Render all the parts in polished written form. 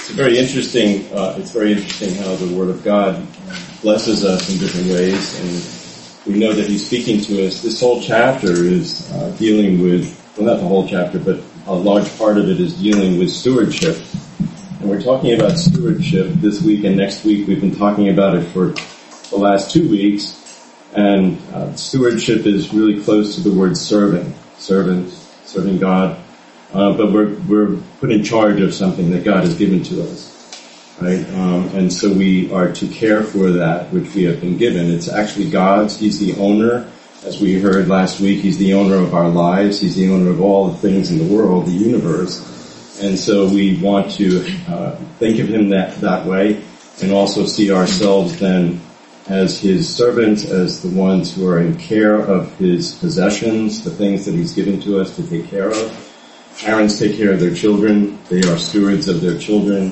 It's very interesting how the Word of God blesses us in different ways, and we know that He's speaking to us. This whole chapter is dealing with, well, not the whole chapter, but a large part of it is dealing with stewardship. And we're talking about stewardship this week and next week. We've been talking about it for the last 2 weeks, and stewardship is really close to the word serving God. But we're put in charge of something that God has given to us, right? And so we are to care for that which we have been given. It's actually God's. He's the owner. As we heard last week, He's the owner of our lives. He's the owner of all the things in the world, the universe. And so we want to think of Him that way, and also see ourselves then as His servants, as the ones who are in care of His possessions, the things that He's given to us to take care of. Parents take care of their children. They are stewards of their children.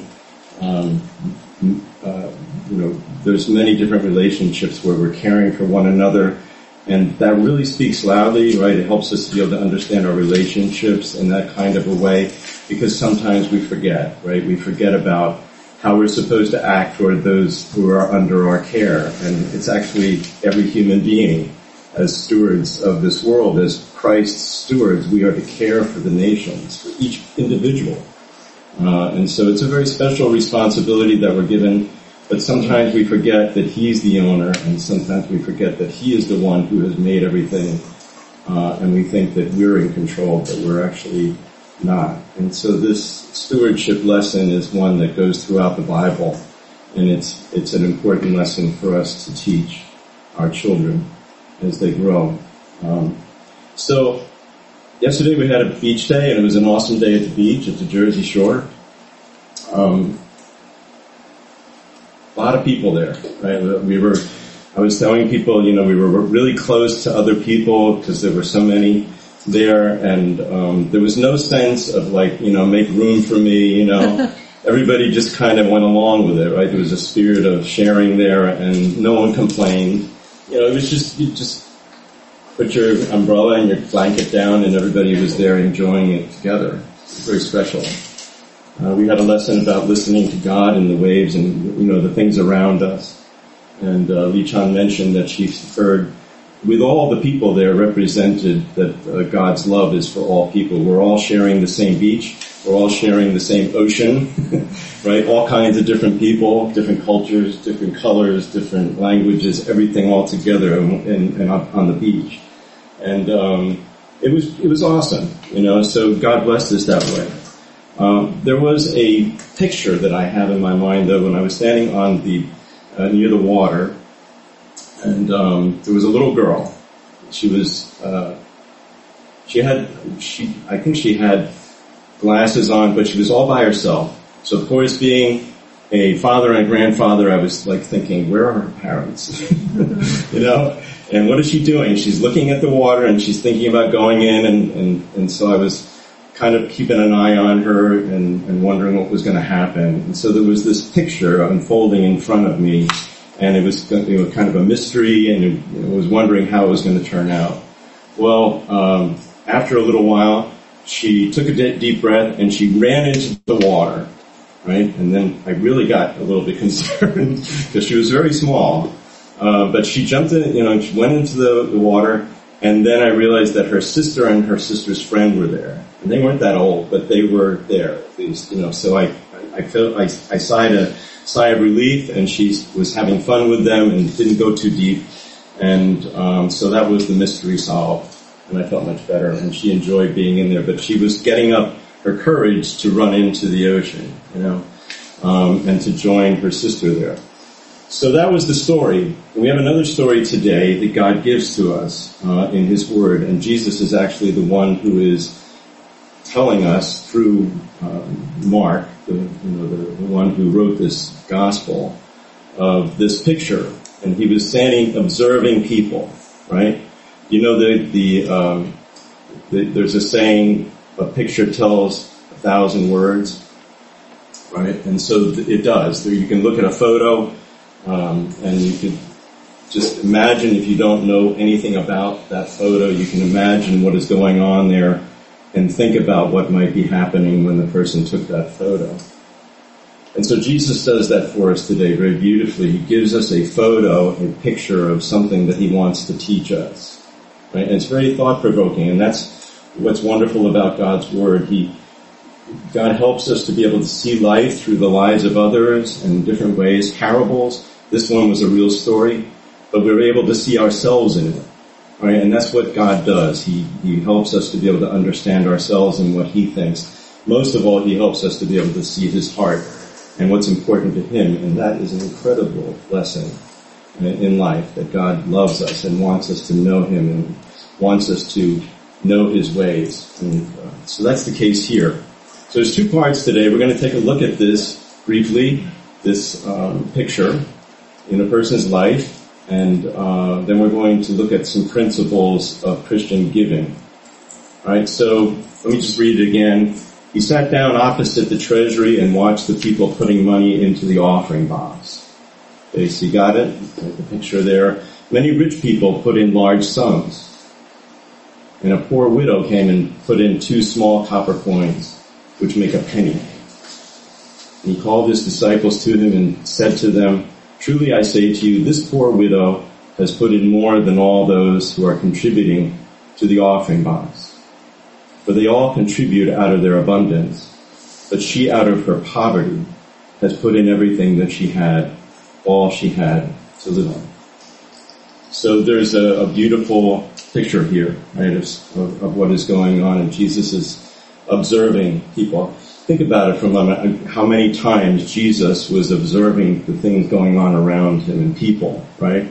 There's many different relationships where we're caring for one another, and that really speaks loudly, right? It helps us to be able to understand our relationships in that kind of a way, because sometimes we forget, right? We forget about how we're supposed to act toward those who are under our care, and it's actually every human being. As stewards of this world, as Christ's stewards, we are to care for the nations, for each individual. And so it's a very special responsibility that we're given, but sometimes we forget that He's the owner, and sometimes we forget that He is the one who has made everything, and we think that we're in control, but we're actually not. And so this stewardship lesson is one that goes throughout the Bible, and it's an important lesson for us to teach our children as they grow. So yesterday we had a beach day, and it was an awesome day at the beach at the Jersey Shore. A lot of people there, right? I was telling people, we were really close to other people because there were so many there, and there was no sense of make room for me, Everybody just kind of went along with it, right? There was a spirit of sharing there, and no one complained. It was just, you just put your umbrella and your blanket down, and everybody was there enjoying it together. It's very special. We had a lesson about listening to God in the waves and, the things around us. And Lee Chan mentioned that she heard, with all the people there represented, that God's love is for all people. We're all sharing the same beach. We're all sharing the same ocean, right? All kinds of different people, different cultures, different colors, different languages, everything all together and on the beach. And it was awesome, so God blessed us that way. There was a picture that I have in my mind, though, when I was standing on near the water, and there was a little girl. She had glasses on, but she was all by herself. So of course, being a father and a grandfather, I was thinking, where are her parents? And what is she doing? She's looking at the water and she's thinking about going in, and so I was kind of keeping an eye on her and wondering what was going to happen. And so there was this picture unfolding in front of me, and it was kind of a mystery, and I was wondering how it was going to turn out. Well, after a little while, she took a deep breath and she ran into the water, right? And then I really got a little bit concerned because she was very small. But she jumped in, she went into the water, and then I realized that her sister and her sister's friend were there. And they weren't that old, but they were there at least, so I sighed a sigh of relief, and she was having fun with them and didn't go too deep. And so that was the mystery solved. And I felt much better, and she enjoyed being in there, but she was getting up her courage to run into the ocean, and to join her sister there. So that was the story. And we have another story today that God gives to us in His Word, and Jesus is actually the one who is telling us through Mark, the one who wrote this gospel, of this picture. And he was standing observing people, right? There's a saying, a picture tells 1,000 words, right? And so it does. You can look at a photo, and you can just imagine, if you don't know anything about that photo, you can imagine what is going on there and think about what might be happening when the person took that photo. And so Jesus does that for us today very beautifully. He gives us a photo, a picture of something that he wants to teach us. Right? And it's very thought-provoking, and that's what's wonderful about God's Word. God helps us to be able to see life through the lives of others in different ways. Parables, this one was a real story, but we were able to see ourselves in it. Right? And that's what God does. He helps us to be able to understand ourselves and what he thinks. Most of all, he helps us to be able to see his heart and what's important to him. And that is an incredible lesson in life, that God loves us and wants us to know him and wants us to know his ways. And so that's the case here. So there's two parts today. We're going to take a look at this briefly, this picture in a person's life, and then we're going to look at some principles of Christian giving. All right, so let me just read it again. He sat down opposite the treasury and watched the people putting money into the offering box. Okay, so you got it? The picture there. Many rich people put in large sums, and a poor widow came and put in 2 small copper coins, which make a penny. And he called his disciples to him and said to them, "Truly I say to you, this poor widow has put in more than all those who are contributing to the offering box. For they all contribute out of their abundance, but she out of her poverty has put in everything that she had, all she had to live on." So there's a beautiful picture here, right, of what is going on, and Jesus is observing people. Think about it for a moment, how many times Jesus was observing the things going on around him and people, right?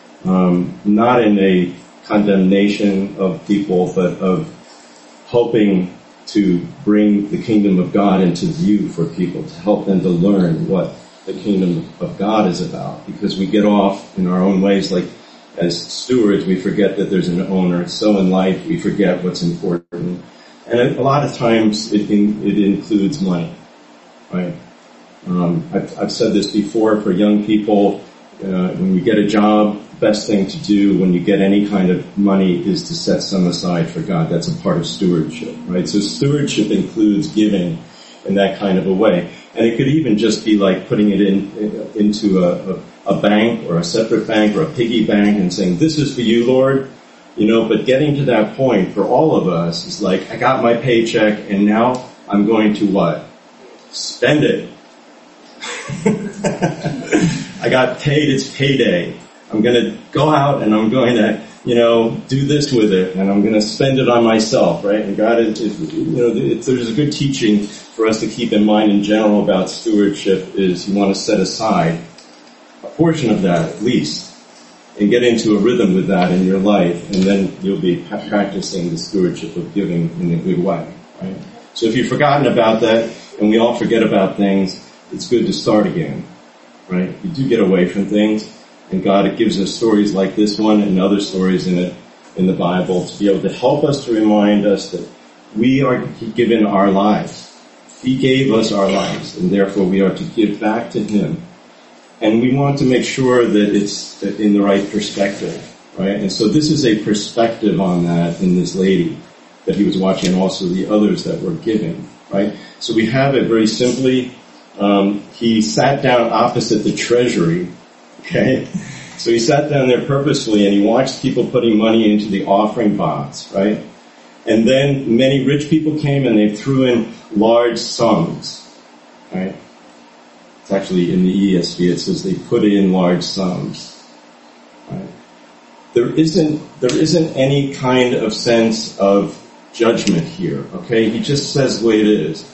Not in a condemnation of people, but of hoping to bring the kingdom of God into view for people, to help them to learn what the kingdom of God is about. Because we get off in our own ways, like as stewards, we forget that there's an owner. So in life, we forget what's important. And a lot of times it includes money, right? I've said this before for young people, when you get a job, the best thing to do when you get any kind of money is to set some aside for God. That's a part of stewardship, right? So stewardship includes giving in that kind of a way. And it could even just be like putting it into a bank or a separate bank or a piggy bank and saying, "This is for you, Lord." You know, but getting to that point for all of us is like, I got my paycheck and now I'm going to what? Spend it. I got paid, it's payday. I'm going to go out and I'm going to, do this with it and I'm going to spend it on myself, right? And God is there's a good teaching for us to keep in mind in general about stewardship is you want to set aside a portion of that at least, and get into a rhythm with that in your life, and then you'll be practicing the stewardship of giving in a good way, right? So if you've forgotten about that, and we all forget about things, it's good to start again, right? You do get away from things, and God gives us stories like this one and other stories in the Bible to be able to help us, to remind us that we are given our lives. He gave us our lives, and therefore we are to give back to him. And we want to make sure that it's in the right perspective, right? And so this is a perspective on that in this lady that he was watching, and also the others that were giving, right? So we have it very simply. He sat down opposite the treasury, okay? So he sat down there purposefully and he watched people putting money into the offering box, right? And then many rich people came and they threw in large sums, right? It's actually in the ESV, it says they put in large sums. Right? There isn't any kind of sense of judgment here, okay? He just says the way it is.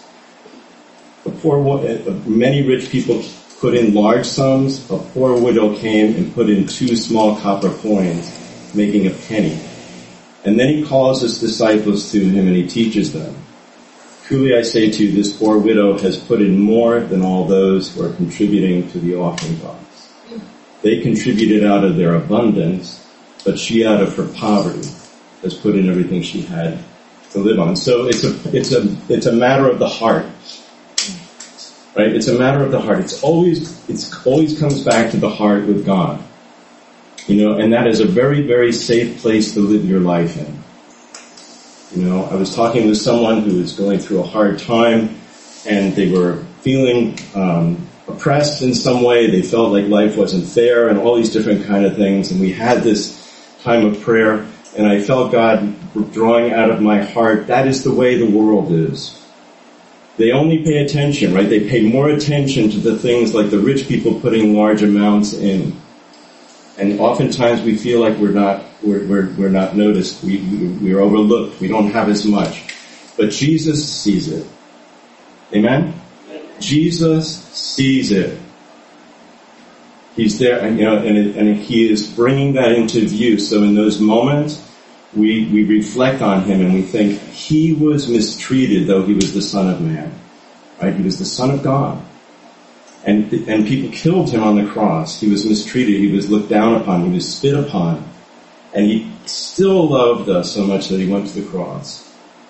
Many rich people put in large sums. A poor widow came and put in 2 small copper coins, making a penny. And then he calls his disciples to him and he teaches them. "Truly I say to you, this poor widow has put in more than all those who are contributing to the offering box. They contributed out of their abundance, but she out of her poverty has put in everything she had to live on." So it's a matter of the heart, right? It's a matter of the heart. It always comes back to the heart with God, and that is a very, very safe place to live your life in. I was talking with someone who was going through a hard time, and they were feeling oppressed in some way. They felt like life wasn't fair and all these different kind of things. And we had this time of prayer, and I felt God drawing out of my heart, that is the way the world is. They only pay attention, right? They pay more attention to the things like the rich people putting large amounts in. And oftentimes we feel like we're not noticed. We're overlooked. We don't have as much. But Jesus sees it. Amen? Jesus sees it. He's there, and He is bringing that into view. So in those moments, we reflect on Him and we think, He was mistreated, though He was the Son of Man. Right? He was the Son of God. And people killed Him on the cross. He was mistreated. He was looked down upon. He was spit upon. And He still loved us so much that He went to the cross.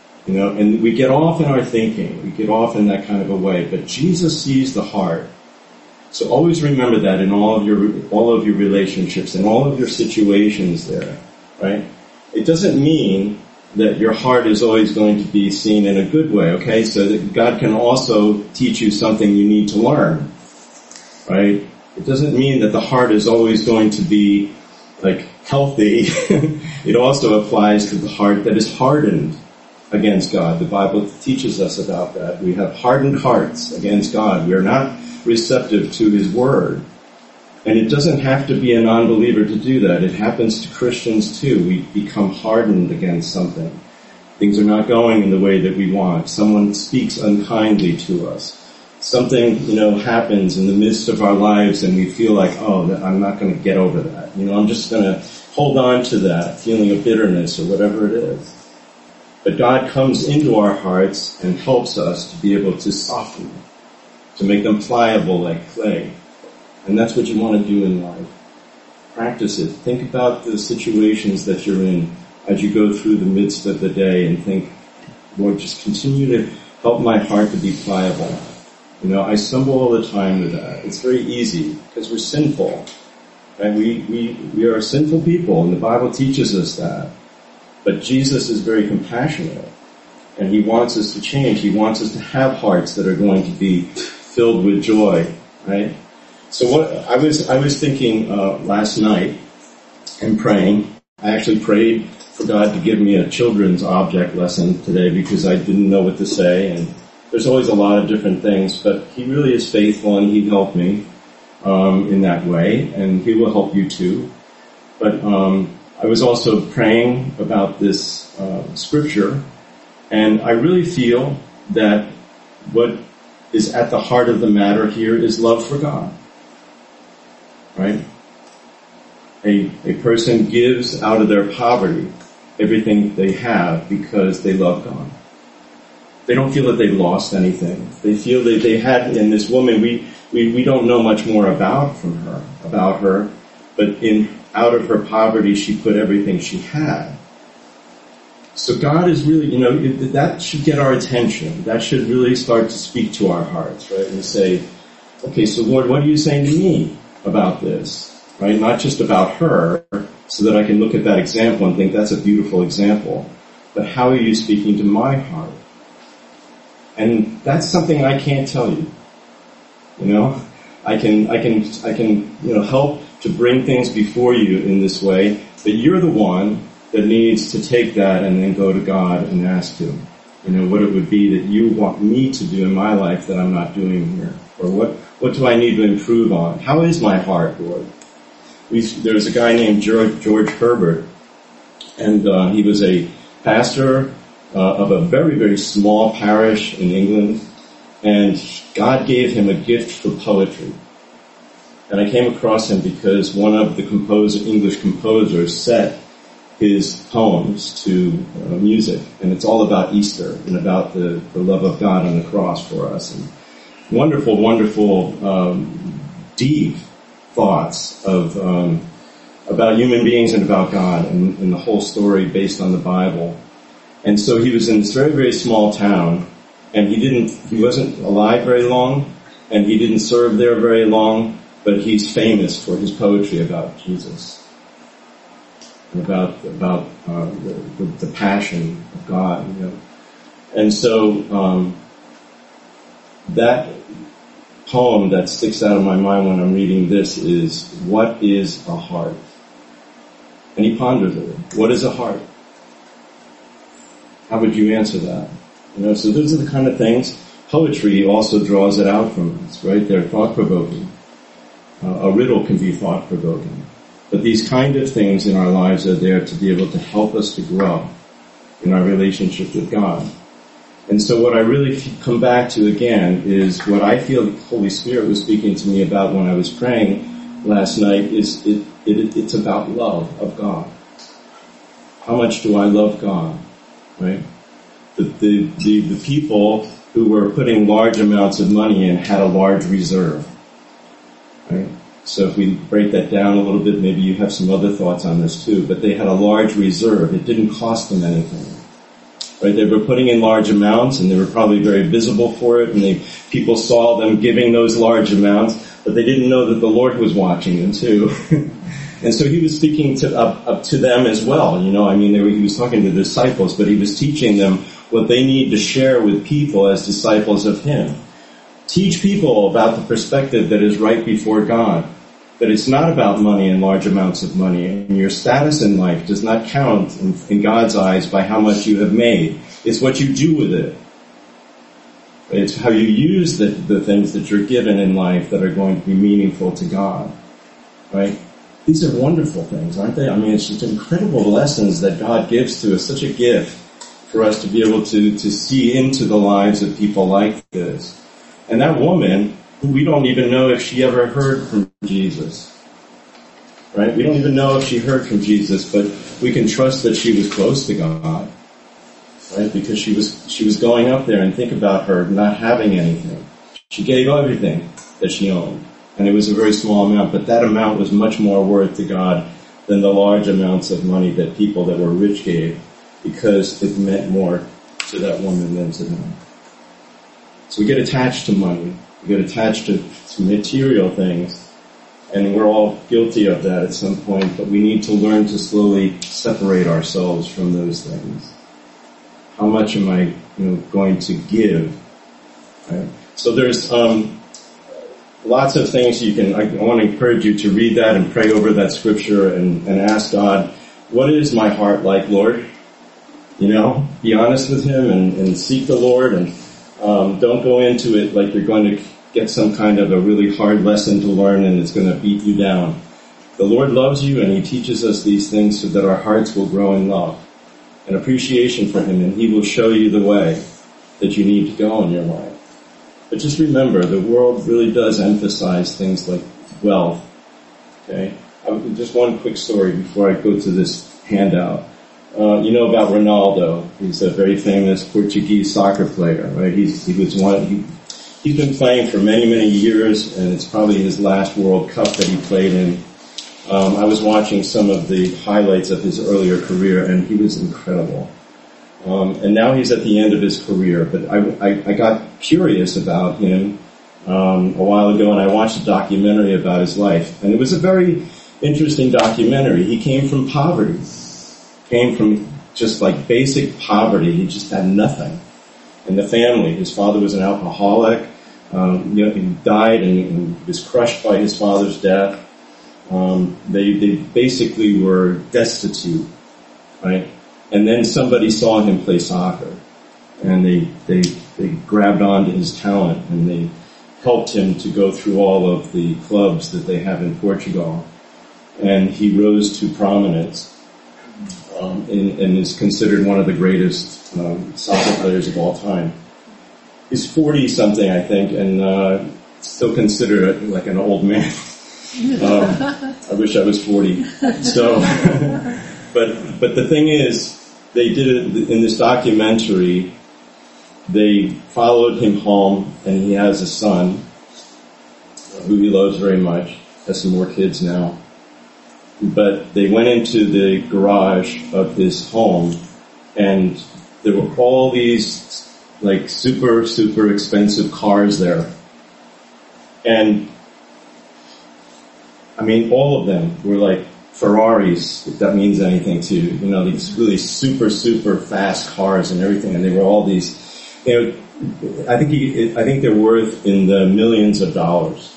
And we get off in our thinking. We get off in that kind of a way. But Jesus sees the heart. So always remember that in all of your relationships, in all of your situations there, right? It doesn't mean that your heart is always going to be seen in a good way, okay? So that God can also teach you something you need to learn, right? It doesn't mean that the heart is always going to be like healthy. It also applies to the heart that is hardened against God. The Bible teaches us about that. We have hardened hearts against God. We are not receptive to His Word. And it doesn't have to be a non-believer to do that. It happens to Christians too. We become hardened against something. Things are not going in the way that we want. Someone speaks unkindly to us. Something, happens in the midst of our lives and we feel like, I'm not going to get over that. I'm just going to hold on to that feeling of bitterness or whatever it is. But God comes into our hearts and helps us to be able to soften them, to make them pliable like clay. And that's what you want to do in life. Practice it. Think about the situations that you're in as you go through the midst of the day and think, Lord, just continue to help my heart to be pliable. I stumble all the time with that. It's very easy because we're sinful. And we are sinful people, and the Bible teaches us that. But Jesus is very compassionate, and He wants us to change. He wants us to have hearts that are going to be filled with joy, right? So what I was thinking last night and praying, I actually prayed for God to give me a children's object lesson today because I didn't know what to say, and there's always a lot of different things, but He really is faithful and He helped me in that way, and He will help you too. But I was also praying about this scripture, and I really feel that what is at the heart of the matter here is love for God. Right? A person gives out of their poverty everything they have because they love God. They don't feel that they lost anything. They feel that they had, in this woman, we don't know much more about her, but out of her poverty, she put everything she had. So God is really, that should get our attention. That should really start to speak to our hearts, right? And say, okay, so Lord, what are you saying to me about this? Right? Not just about her, so that I can look at that example and think that's a beautiful example, but how are you speaking to my heart? And that's something I can't tell you. I can help to bring things before you in this way, but you're the one that needs to take that and then go to God and ask Him, what it would be that you want me to do in my life that I'm not doing here, or what do I need to improve on? How is my heart, Lord? There was a guy named George Herbert, and he was a pastor of a very, very small parish in England, and God gave him a gift for poetry. And I came across him because one of the English composers set his poems to music, and it's all about Easter and about the love of God on the cross for us. And wonderful, wonderful, deep thoughts of about human beings and about God, and the whole story based on the Bible. And so he was in this very, very small town, and he wasn't alive very long, and he didn't serve there very long, but he's famous for his poetry about Jesus, and about the passion of God, And so that poem that sticks out of my mind when I'm reading this is, what is a heart? And he ponders it. What is a heart? How would you answer that? So those are the kind of things. Poetry also draws it out from us, right? They're thought-provoking. A riddle can be thought-provoking. But these kind of things in our lives are there to be able to help us to grow in our relationship with God. And so what I really come back to again is what I feel the Holy Spirit was speaking to me about when I was praying last night is it's about love of God. How much do I love God? Right? The people who were putting large amounts of money in had a large reserve. Right? So if we break that down a little bit, maybe you have some other thoughts on this too, but they had a large reserve. It didn't cost them anything. Right? They were putting in large amounts and they were probably very visible for it, and people saw them giving those large amounts, but they didn't know that the Lord was watching them too. And so he was speaking up to them as well. He was talking to the disciples, but he was teaching them what they need to share with people as disciples of him. Teach people about the perspective that is right before God, that it's not about money and large amounts of money, and your status in life does not count in God's eyes by how much you have made. It's what you do with it. It's how you use the things that you're given in life that are going to be meaningful to God. Right? These are wonderful things, aren't they? It's just incredible lessons that God gives to us, such a gift for us to be able to see into the lives of people like this. And that woman, we don't even know if she ever heard from Jesus. Right? We don't even know if she heard from Jesus, but we can trust that she was close to God. Right? Because she was going up there, and think about her not having anything. She gave everything that she owned. And it was a very small amount, but that amount was much more worth to God than the large amounts of money that people that were rich gave, because it meant more to that woman than to them. So we get attached to money. We get attached to material things, and we're all guilty of that at some point, but we need to learn to slowly separate ourselves from those things. How much am I, going to give? Right? So there's lots of things I want to encourage you to read that and pray over that scripture and ask God, what is my heart like, Lord? Be honest with him and seek the Lord, and don't go into it like you're going to get some kind of a really hard lesson to learn and it's going to beat you down. The Lord loves you, and he teaches us these things so that our hearts will grow in love and appreciation for him, and he will show you the way that you need to go in your life. But just remember, the world really does emphasize things like wealth. Okay? Just one quick story before I go to this handout. About Ronaldo. He's a very famous Portuguese soccer player, right? He's been playing for many, many years, and it's probably his last World Cup that he played in. I was watching some of the highlights of his earlier career, and he was incredible. And now he's at the end of his career, but I got curious about him a while ago, and I watched a documentary about his life, and it was a very interesting documentary. He came from poverty, came from just like basic poverty. He just had nothing in the family. His father was an alcoholic. He died and was crushed by his father's death. They basically were destitute, right? And then somebody saw him play soccer, and they grabbed onto his talent, and they helped him to go through all of the clubs that they have in Portugal. And he rose to prominence, and is considered one of the greatest soccer players of all time. He's 40-something, I think, and still considered like an old man. I wish I was 40. So, but the thing is, they did it in this documentary. They followed him home, and he has a son who he loves very much. Has some more kids now. But they went into the garage of his home, and there were all these like super, super expensive cars there. And all of them were like Ferraris, if that means anything to you. These really super, super fast cars and everything. And they were all these I think they're worth in the millions of dollars.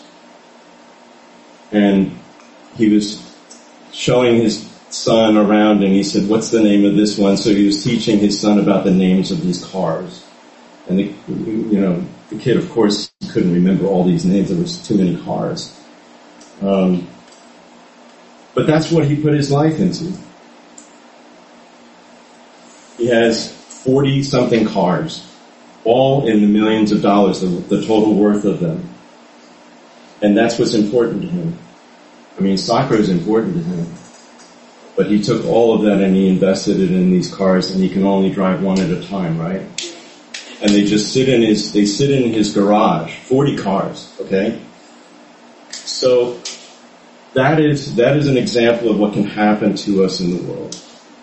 And he was showing his son around and he said, what's the name of this one? So he was teaching his son about the names of these cars. And the kid, of course, couldn't remember all these names. There was too many cars. But that's what he put his life into. He has 40-something cars, all in the millions of dollars, the total worth of them. And that's what's important to him. I mean, soccer is important to him. But he took all of that and he invested it in these cars, and he can only drive one at a time, right? And they just sit in his garage, 40 cars, okay? So that is an example of what can happen to us in the world.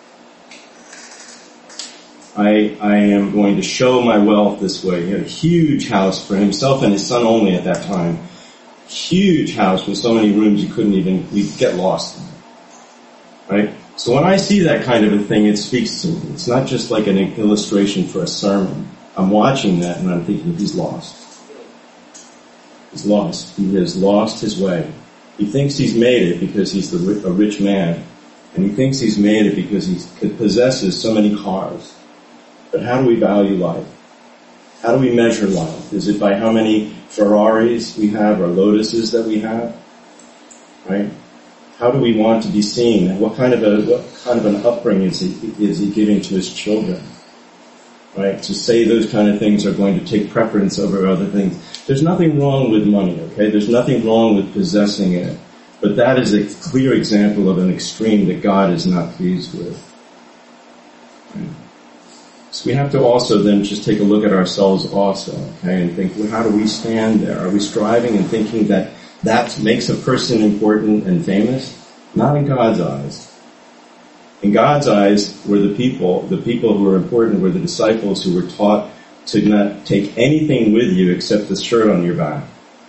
I am going to show my wealth this way. He had a huge house for himself and his son only at that time. Huge house with so many rooms you'd get lost. Right? So when I see that kind of a thing, it speaks to me. It's not just like an illustration for a sermon. I'm watching that and I'm thinking, he's lost. He's lost. He has lost his way. He thinks he's made it because he's a rich man. And he thinks he's made it because he possesses so many cars. But how do we value life? How do we measure life? Is it by how many Ferraris we have or Lotuses that we have? Right? How do we want to be seen? And what kind of an upbringing is he giving to his children? Right? To say those kind of things are going to take preference over other things. There's nothing wrong with money, okay? There's nothing wrong with possessing it. But that is a clear example of an extreme that God is not pleased with. Right? So we have to also then just take a look at ourselves also, okay, and think, well, how do we stand there? Are we striving and thinking that makes a person important and famous? Not in God's eyes. In God's eyes were the people who were important were the disciples who were taught to not take anything with you except the shirt on your back.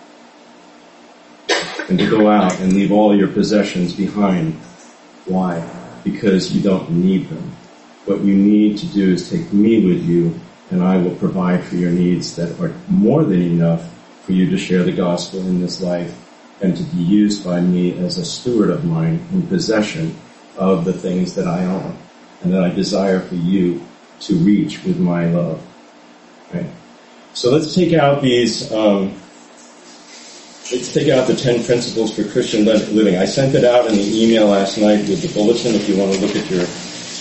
And to go out and leave all your possessions behind. Why? Because you don't need them. What you need to do is take me with you, and I will provide for your needs that are more than enough for you to share the gospel in this life and to be used by me as a steward of mine in possession of the things that I own and that I desire for you to reach with my love. Right? So let's take out the 10 principles for Christian living. I sent it out in the email last night with the bulletin if you want to look at your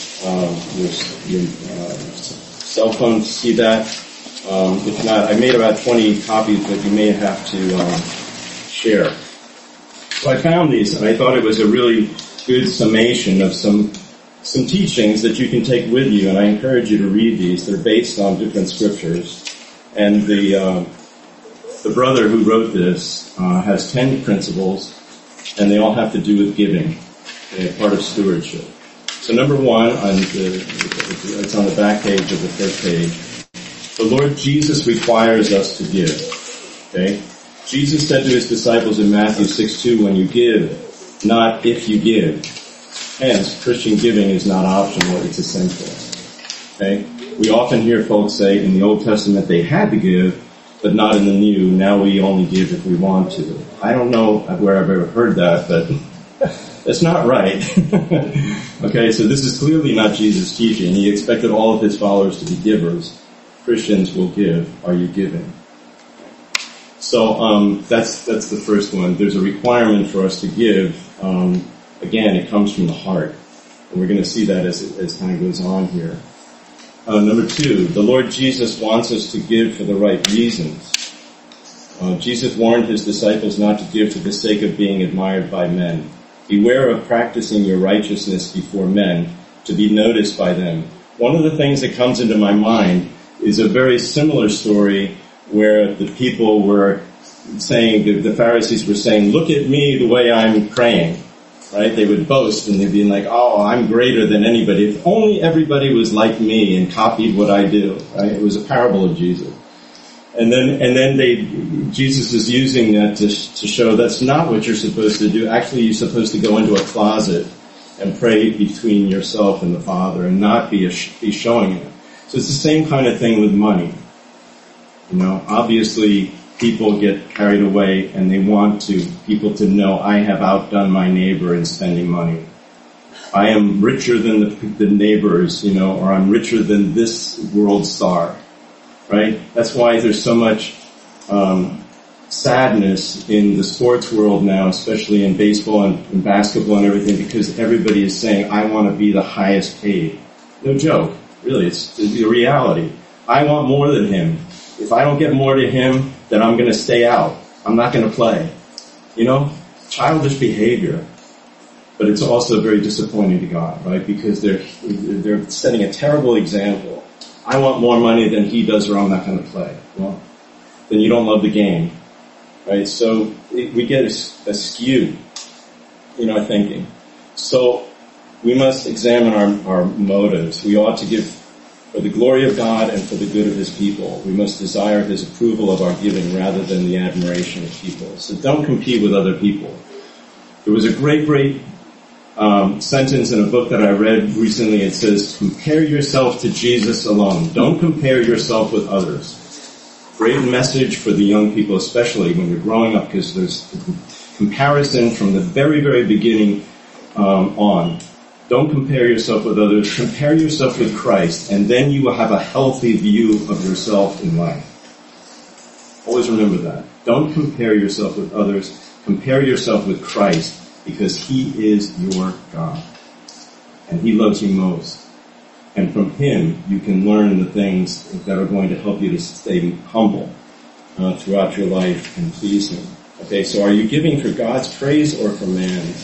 cell phone to see that. If not, I made about 20 copies that you may have to share. So I found these, and I thought it was a really good summation of some teachings that you can take with you, and I encourage you to read these. They're based on different scriptures. And the brother who wrote this has 10 principles, and they all have to do with giving. They're part of stewardship. So number one, it's on the back page of the first page. The Lord Jesus requires us to give. Okay? Jesus said to his disciples in Matthew 6:2, when you give, not if you give. Hence, Christian giving is not optional, it's essential. Okay? We often hear folks say in the Old Testament they had to give, but not in the New. Now we only give if we want to. I don't know where I've ever heard that, but that's not right. Okay, so this is clearly not Jesus' teaching. He expected all of his followers to be givers. Christians will give. Are you giving? So that's the first one. There's a requirement for us to give. Again, it comes from the heart. And we're going to see that as time goes on here. Number two, the Lord Jesus wants us to give for the right reasons. Jesus warned his disciples not to give for the sake of being admired by men. Beware of practicing your righteousness before men to be noticed by them. One of the things that comes into my mind is a very similar story where the people were saying, the Pharisees were saying, look at me the way I'm praying. Right? They would boast and they'd be like, oh, I'm greater than anybody. If only everybody was like me and copied what I do. Right? It was a parable of Jesus. And then Jesus is using that to show that's not what you're supposed to do. Actually, you're supposed to go into a closet and pray between yourself and the Father and not be showing it. So it's the same kind of thing with money. Obviously people get carried away and they want people to know I have outdone my neighbor in spending money. I am richer than the neighbors, or I'm richer than this world star, right? That's why there's so much sadness in the sports world now, especially in baseball and basketball and everything, because everybody is saying, I want to be the highest paid. No joke. Really, it's the reality. I want more than him. If I don't get more to him, then I'm going to stay out. I'm not going to play. Childish behavior. But it's also very disappointing to God, right? Because they're setting a terrible example. I want more money than he does or I'm not going to play. Well, then you don't love the game, right? So we get a skew, thinking. So we must examine our motives. We ought to give for the glory of God and for the good of his people. We must desire his approval of our giving rather than the admiration of people. So don't compete with other people. There was a great sentence in a book that I read recently. It says, compare yourself to Jesus alone. Don't compare yourself with others. Great message for the young people, especially when you're growing up, because there's comparison from the very, very beginning on. Don't compare yourself with others. Compare yourself with Christ, and then you will have a healthy view of yourself in life. Always remember that. Don't compare yourself with others. Compare yourself with Christ, because he is your God, and he loves you most. And from him, you can learn the things that are going to help you to stay humble throughout your life and please him. Okay, so are you giving for God's praise or for man's?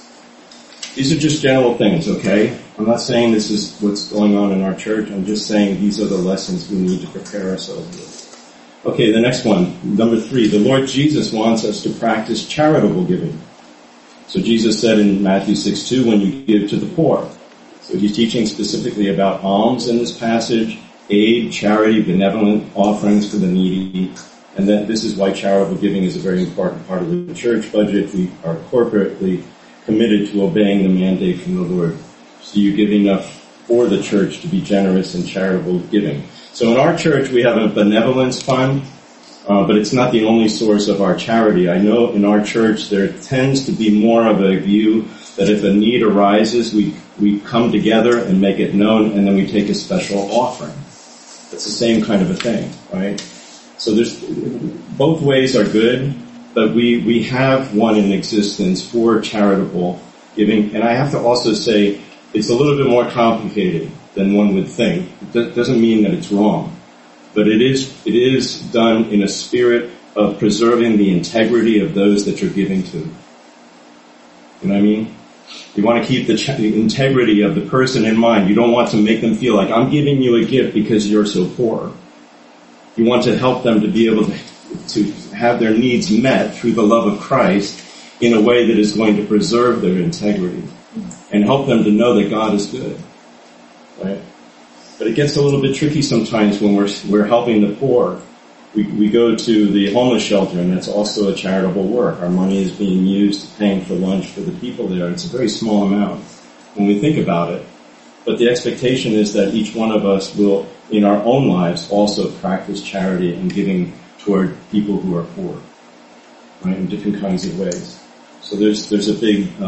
These are just general things, okay? I'm not saying this is what's going on in our church. I'm just saying these are the lessons we need to prepare ourselves with. Okay, the next one, number 3. The Lord Jesus wants us to practice charitable giving. So Jesus said in Matthew 6:2, when you give to the poor. So he's teaching specifically about alms in this passage, aid, charity, benevolent offerings for the needy. And then this is why charitable giving is a very important part of the church budget. We are corporately committed to obeying the mandate from the Lord. So you give enough for the church to be generous in charitable giving. So in our church we have a benevolence fund, but it's not the only source of our charity. I know in our church there tends to be more of a view that if a need arises, we come together and make it known, and then we take a special offering. It's the same kind of a thing, right? So there's both ways are good. But we have one in existence for charitable giving. And I have to also say, it's a little bit more complicated than one would think. It doesn't mean that it's wrong. But it is done in a spirit of preserving the integrity of those that you're giving to. You know what I mean? You want to keep the integrity of the person in mind. You don't want to make them feel like, I'm giving you a gift because you're so poor. You want to help them to be able to have their needs met through the love of Christ in a way that is going to preserve their integrity and help them to know that God is good, right? But it gets a little bit tricky sometimes when we're helping the poor. We go to the homeless shelter, and that's also a charitable work. Our money is being used paying for lunch for the people there. It's a very small amount when we think about it. But the expectation is that each one of us will, in our own lives, also practice charity and giving toward people who are poor, right, in different kinds of ways. So there's a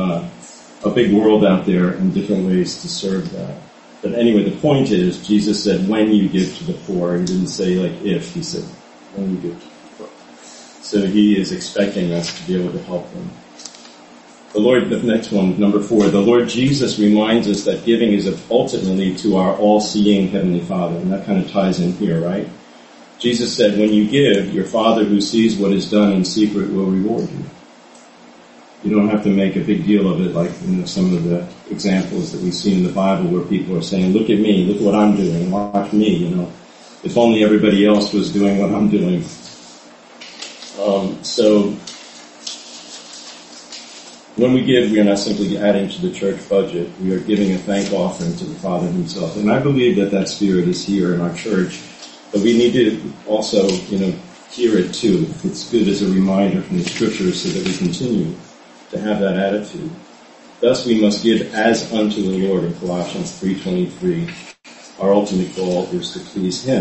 big world out there and different ways to serve that. But anyway, the point is, Jesus said, when you give to the poor. He didn't say like if, he said, when you give to the poor. So he is expecting us to be able to help them. The next one, number 4, the Lord Jesus reminds us that giving is ultimately to our all-seeing Heavenly Father. And that kind of ties in here, right? Jesus said, when you give, your Father who sees what is done in secret will reward you. You don't have to make a big deal of it like some of the examples that we see in the Bible where people are saying, look at me, look what I'm doing, watch me, If only everybody else was doing what I'm doing. So when we give, we are not simply adding to the church budget. We are giving a thank offering to the Father himself. And I believe that spirit is here in our church. But we need to also, hear it too. It's good as a reminder from the scriptures so that we continue to have that attitude. Thus we must give as unto the Lord in Colossians 3:23. Our ultimate goal is to please him.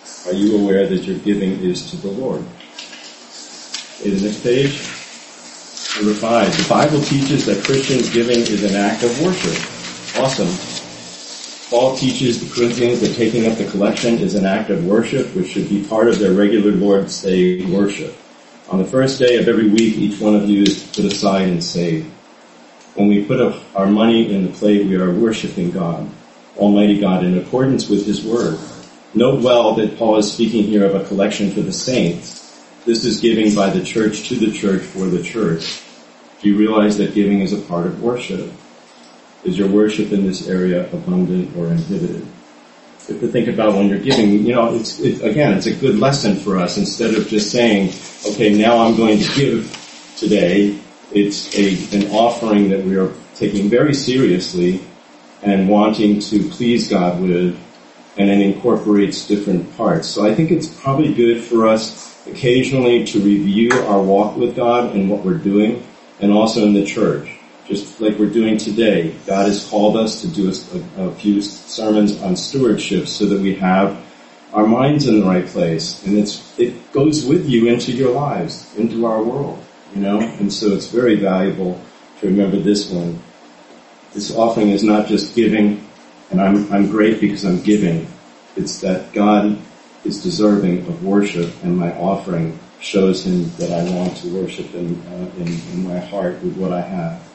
Are you aware that your giving is to the Lord? Okay, the next page. Number 5. The Bible teaches that Christians' giving is an act of worship. Awesome. Paul teaches the Corinthians that taking up the collection is an act of worship, which should be part of their regular Lord's Day worship. On the first day of every week, each one of you is put aside and saved. When we put up our money in the plate, we are worshiping God, Almighty God, in accordance with His Word. Note well that Paul is speaking here of a collection for the saints. This is giving by the church to the church for the church. Do you realize that giving is a part of worship? Is your worship in this area abundant or inhibited? You have to think about when you're giving, it's a good lesson for us. Instead of just saying, okay, now I'm going to give today, it's an offering that we are taking very seriously and wanting to please God with, and it incorporates different parts. So I think it's probably good for us occasionally to review our walk with God and what we're doing, and also in the church. Just like we're doing today, God has called us to do a few sermons on stewardship so that we have our minds in the right place. And it goes with you into your lives, into our world, And so it's very valuable to remember this one. This offering is not just giving, and I'm great because I'm giving. It's that God is deserving of worship, and my offering shows Him that I want to worship Him in my heart with what I have.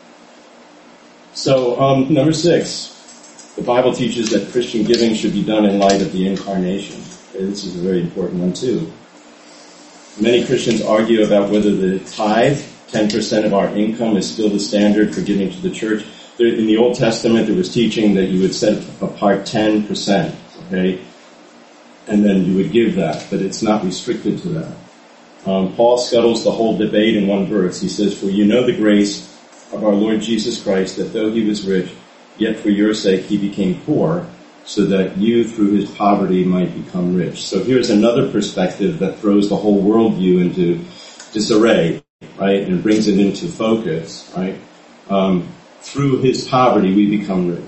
So, number 6, the Bible teaches that Christian giving should be done in light of the incarnation. This is a very important one too. Many Christians argue about whether the tithe, 10% of our income, is still the standard for giving to the church. In the Old Testament, there was teaching that you would set apart 10%, okay? And then you would give that, but it's not restricted to that. Paul scuttles the whole debate in one verse. He says, "For you know the grace of our Lord Jesus Christ, that though He was rich, yet for your sake He became poor, so that you through His poverty might become rich." So here's another perspective that throws the whole worldview into disarray, right? And brings it into focus, right? Through His poverty we become rich.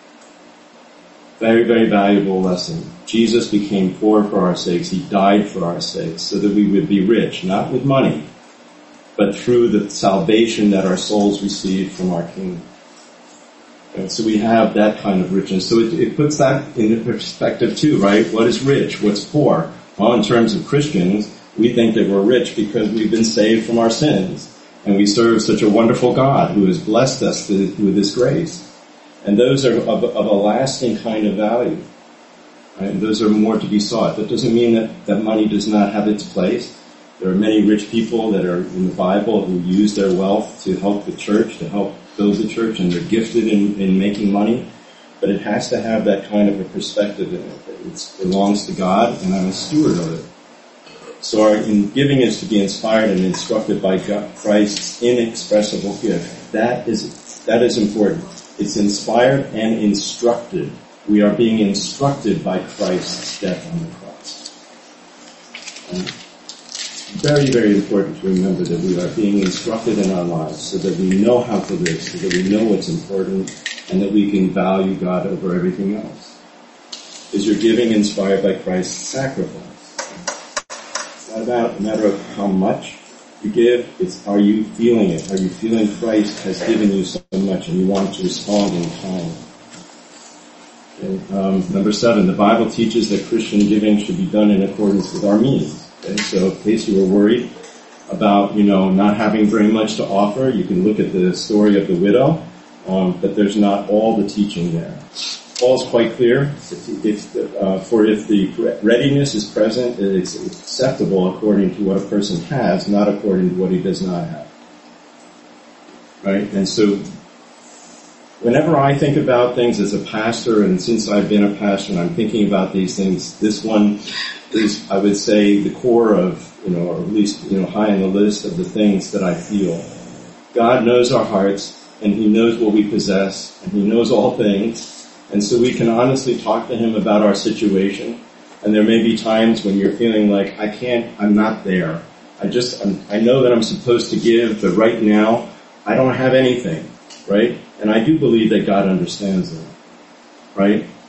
Very, very valuable lesson. Jesus became poor for our sakes. He died for our sakes so that we would be rich, not with money, but through the salvation that our souls receive from our King. And so we have that kind of richness. So it puts that into perspective too, right? What is rich? What's poor? Well, in terms of Christians, we think that we're rich because we've been saved from our sins. And we serve such a wonderful God who has blessed us with His grace. And those are of a lasting kind of value. Right? And those are more to be sought. That doesn't mean that money does not have its place. There are many rich people that are in the Bible who use their wealth to help the church, to help build the church, and they're gifted in making money. But it has to have that kind of a perspective in it. That it belongs to God, and I'm a steward of it. So our giving is to be inspired and instructed by Christ's inexpressible gift. That is important. It's inspired and instructed. We are being instructed by Christ's death on the cross. And very, very important to remember that we are being instructed in our lives so that we know how to live, so that we know what's important, and that we can value God over everything else. Is your giving inspired by Christ's sacrifice? It's not about a matter of how much you give, it's are you feeling it? Are you feeling Christ has given you so much and you want to respond in kind? Okay. Number 7, the Bible teaches that Christian giving should be done in accordance with our means. Okay, so in case you were worried about, not having very much to offer, you can look at the story of the widow, but there's not all the teaching there. Paul's quite clear. For if the readiness is present, it's acceptable according to what a person has, not according to what he does not have. Right? And so, whenever I think about things as a pastor, and since I've been a pastor and I'm thinking about these things, this one is, I would say, the core of, or at least, high on the list of the things that I feel. God knows our hearts, and He knows what we possess, and He knows all things. And so we can honestly talk to Him about our situation. And there may be times when you're feeling like, I'm not there. I know that I'm supposed to give, but right now, I don't have anything, right? And I do believe that God understands that, right?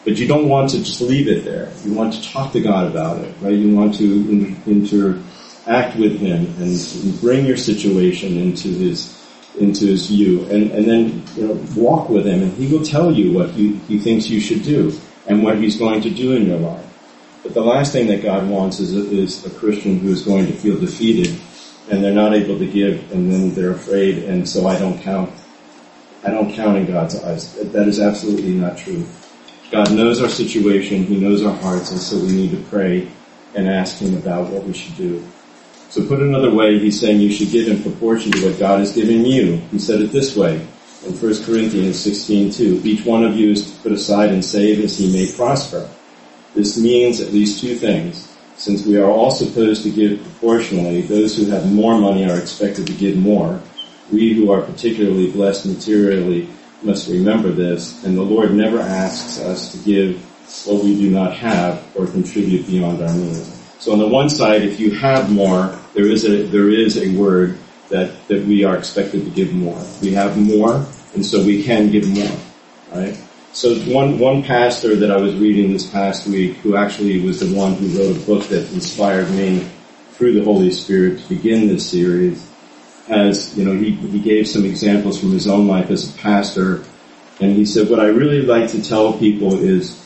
But you don't want to just leave it there. You want to talk to God about it, right? You want to interact with Him and bring your situation into His view, and then walk with Him, and He will tell you what He thinks you should do and what He's going to do in your life. But the last thing that God wants is a Christian who is going to feel defeated, and they're not able to give, and then they're afraid, and so I don't count. I don't count in God's eyes. That is absolutely not true. God knows our situation, He knows our hearts, and so we need to pray and ask Him about what we should do. So put another way, He's saying you should give in proportion to what God has given you. He said it this way in 1 Corinthians 16:2. Each one of you is to put aside and save as he may prosper. This means at least two things. Since we are all supposed to give proportionally, those who have more money are expected to give more. We who are particularly blessed materially must remember this, and the Lord never asks us to give what we do not have or contribute beyond our means. So on the one side, if you have more, there is a word that we are expected to give more. We have more, and so we can give more, right? So one pastor that I was reading this past week, who actually was the one who wrote a book that inspired me through the Holy Spirit to begin this series, he gave some examples from his own life as a pastor, and he said, what I really like to tell people is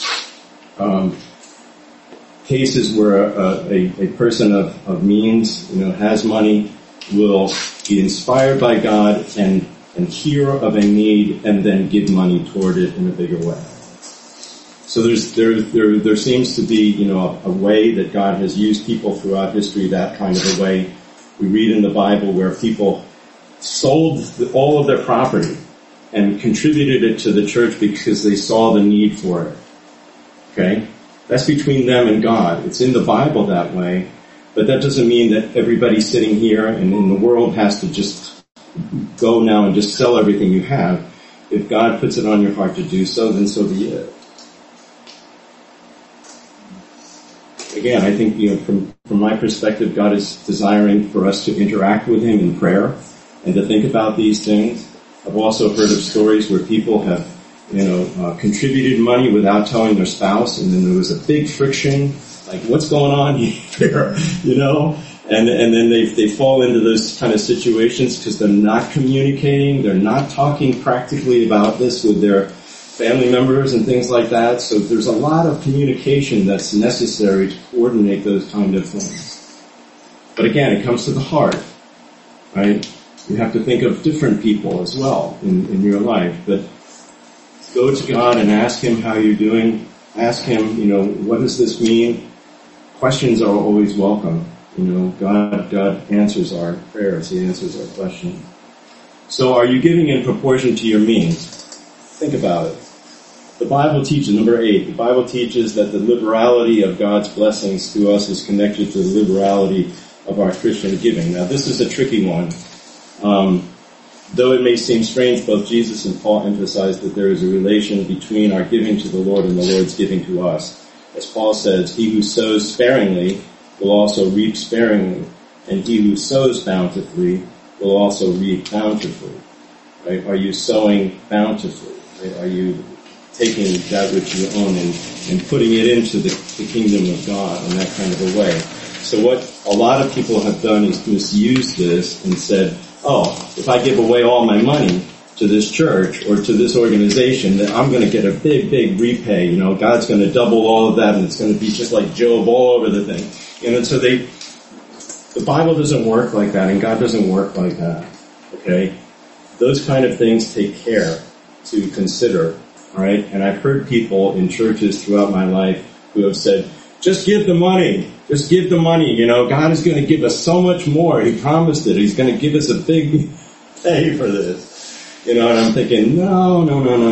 cases where a person of means, has money, will be inspired by God and hear of a need and then give money toward it in a bigger way. So there seems to be, a way that God has used people throughout history, that kind of a way. We read in the Bible where people sold all of their property and contributed it to the church because they saw the need for it. Okay? That's between them and God. It's in the Bible that way, but that doesn't mean that everybody sitting here and in the world has to just go now and just sell everything you have. If God puts it on your heart to do so, then so be it. Again, I think, from my perspective, God is desiring for us to interact with Him in prayer and to think about these things. I've also heard of stories where people have, contributed money without telling their spouse, and then there was a big friction, like, what's going on here, and then they fall into those kind of situations because they're not communicating, they're not talking practically about this with their family members and things like that. So there's a lot of communication that's necessary to coordinate those kind of things. But again, it comes to the heart, right? You have to think of different people as well in your life. But go to God and ask Him how you're doing. Ask Him, what does this mean? Questions are always welcome. God answers our prayers. He answers our questions. So are you giving in proportion to your means? Think about it. The Bible teaches, number 8, the Bible teaches that the liberality of God's blessings to us is connected to the liberality of our Christian giving. Now, this is a tricky one. Though it may seem strange, both Jesus and Paul emphasize that there is a relation between our giving to the Lord and the Lord's giving to us. As Paul says, he who sows sparingly will also reap sparingly, and he who sows bountifully will also reap bountifully. Right? Are you sowing bountifully? Right? Are you taking that which you own and putting it into the kingdom of God in that kind of a way? So what a lot of people have done is misused this and said, if I give away all my money to this church or to this organization, then I'm going to get a big, big repay. God's going to double all of that, and it's going to be just like Job all over the thing. And so the Bible doesn't work like that, and God doesn't work like that. Okay? Those kind of things take care to consider. All right? And I've heard people in churches throughout my life who have said, just give the money. Just give the money. God is going to give us so much more. He promised it. He's going to give us a big pay for this. And I'm thinking, no.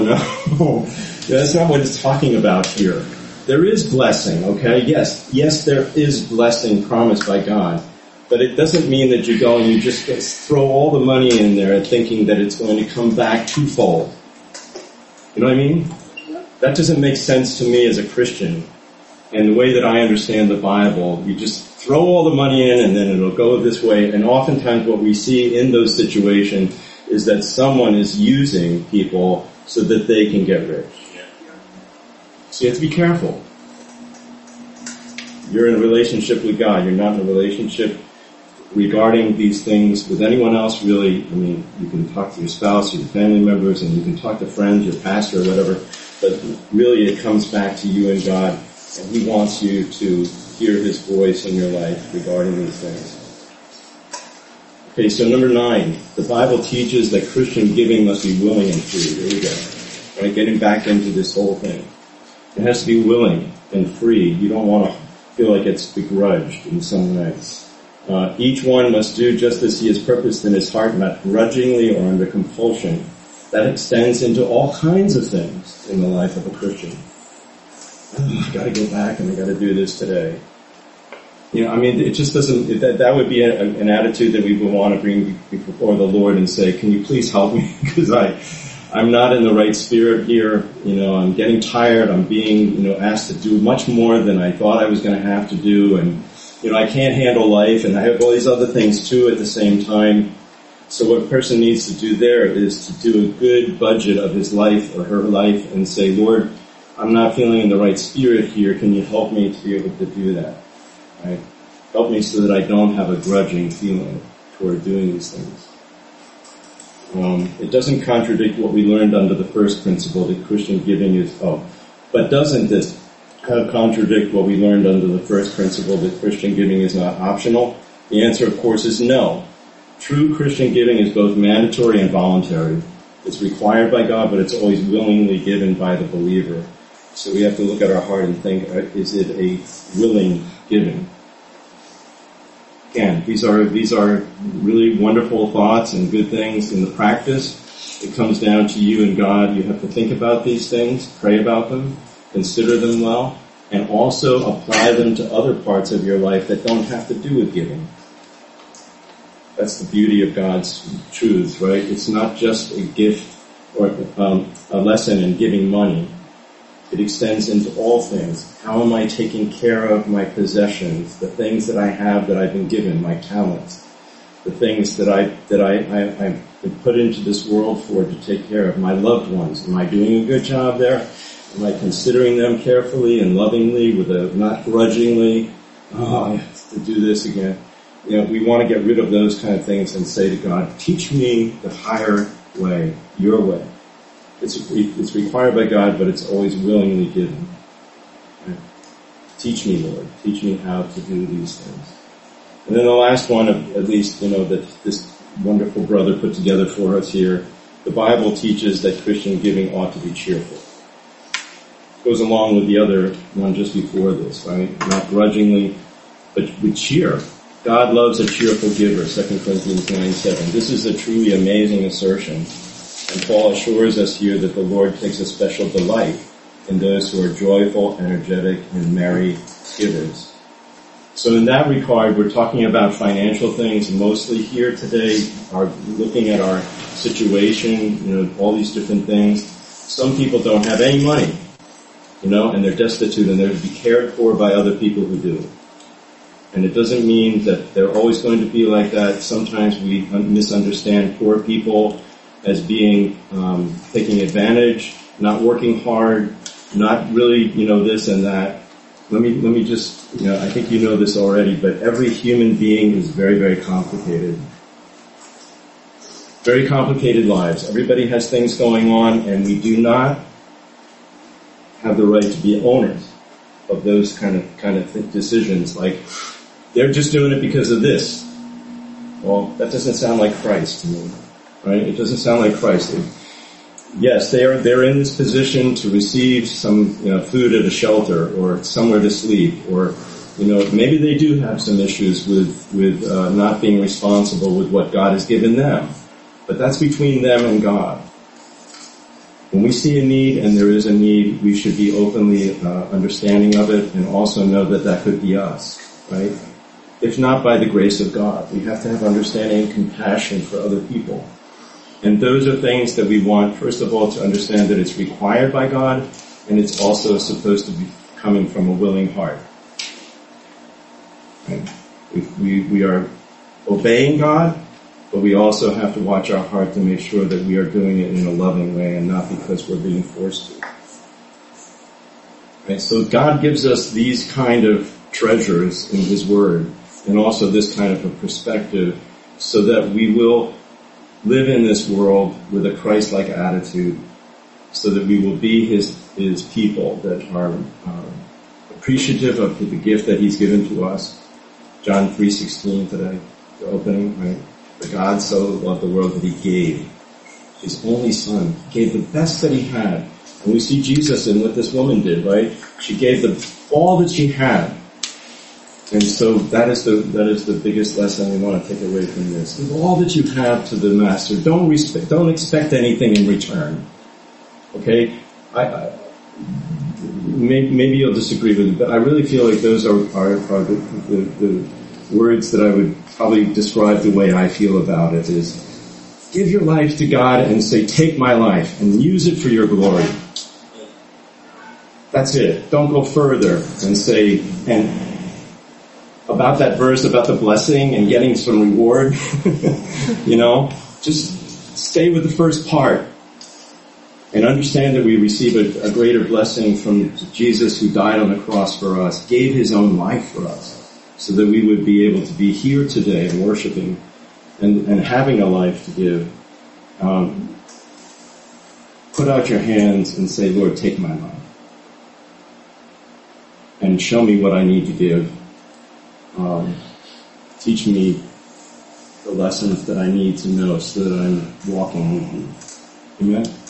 That's not what it's talking about here. There is blessing, okay? Yes, there is blessing promised by God. But it doesn't mean that you go and you just throw all the money in there thinking that it's going to come back twofold. You know what I mean? That doesn't make sense to me as a Christian. And the way that I understand the Bible, you just throw all the money in and then it'll go this way. And oftentimes what we see in those situations is that someone is using people so that they can get rich. So you have to be careful. You're in a relationship with God. You're not in a relationship regarding these things with anyone else, really. I mean, you can talk to your spouse, your family members, and you can talk to friends, your pastor, or whatever, but really it comes back to you and God, and He wants you to hear His voice in your life regarding these things. Okay, so number 9, the Bible teaches that Christian giving must be willing and free. There we go. Right, getting back into this whole thing. It has to be willing and free. You don't want to feel like it's begrudged in some way. Each one must do just as he has purposed in his heart, not grudgingly or under compulsion. That extends into all kinds of things in the life of a Christian. Oh, I've got to go back and I've got to do this today. You know, I mean, it just doesn't, that would be an attitude that we would want to bring before the Lord and say, can you please help me? Because I'm not in the right spirit here. You know, I'm getting tired. I'm being, asked to do much more than I thought I was going to have to do. And, I can't handle life, and I have all these other things too at the same time. So what a person needs to do there is to do a good budget of his life or her life and say, Lord, I'm not feeling in the right spirit here. Can you help me to be able to do that? Right? Help me so that I don't have a grudging feeling toward doing these things. It doesn't contradict what we learned under the first principle that Christian giving is, but doesn't this contradict what we learned under the first principle that Christian giving is not optional? The answer, of course, is no. True Christian giving is both mandatory and voluntary. It's required by God, but it's always willingly given by the believer. So we have to look at our heart and think, is it a willing giving? Again, these are really wonderful thoughts and good things in the practice. It comes down to you and God. You have to think about these things, pray about them, consider them well, and also apply them to other parts of your life that don't have to do with giving. That's the beauty of God's truth, right? It's not just a gift or a lesson in giving money. It extends into all things. How am I taking care of my possessions, the things that I have that I've been given, my talents, the things that I've been put into this world for to take care of, my loved ones? Am I doing a good job there? Am I considering them carefully and lovingly, not grudgingly? Oh, I have to do this again. We want to get rid of those kind of things and say to God, teach me the higher way, your way. It's required by God, but it's always willingly given. Right? Teach me, Lord. Teach me how to do these things. And then the last one, at least, that this wonderful brother put together for us here, the Bible teaches that Christian giving ought to be cheerful. Goes along with the other one just before this, right? Not grudgingly, but with cheer. God loves a cheerful giver, 2 Corinthians 9:7. This is a truly amazing assertion. And Paul assures us here that the Lord takes a special delight in those who are joyful, energetic, and merry givers. So in that regard, we're talking about financial things mostly here today, are looking at our situation, all these different things. Some people don't have any money, and they're destitute and they're to be cared for by other people who do. And it doesn't mean that they're always going to be like that. Sometimes we misunderstand poor people as being taking advantage, not working hard, not really, this and that. Let me just, I think you know this already, but every human being is very, very complicated. Very complicated lives. Everybody has things going on, and we do not have the right to be owners of those kind of decisions. Like, they're just doing it because of this. Well, that doesn't sound like Christ to me, right? It doesn't sound like Christ. Yes, they're in this position to receive some, food at a shelter or somewhere to sleep, or, maybe they do have some issues with not being responsible with what God has given them. But that's between them and God. When we see a need, and there is a need, we should be openly understanding of it and also know that could be us, right? If not by the grace of God. We have to have understanding and compassion for other people. And those are things that we want, first of all, to understand that it's required by God, and it's also supposed to be coming from a willing heart. Right? We are obeying God, but we also have to watch our heart to make sure that we are doing it in a loving way and not because we're being forced to. Okay, so God gives us these kind of treasures in His Word, and also this kind of a perspective, so that we will live in this world with a Christ-like attitude, so that we will be His people that are appreciative of the gift that He's given to us. John 3:16 today, the opening, right? For God so loved the world that He gave His only Son. He gave the best that He had. And we see Jesus in what this woman did, right? She gave all that she had. And so that is the biggest lesson we want to take away from this. Give all that you have to the Master. Don't expect anything in return. Okay? Maybe you'll disagree with me, but I really feel like those are the words that I would probably describe the way I feel about it is, give your life to God and say, take my life and use it for your glory. That's it. Don't go further and say, and about that verse about the blessing and getting some reward, just stay with the first part and understand that we receive a greater blessing from Jesus, who died on the cross for us, gave His own life for us, so that we would be able to be here today and worshiping and having a life to give. Put out your hands and say, Lord, take my life. And show me what I need to give. Teach me the lessons that I need to know so that I'm walking with you. Amen?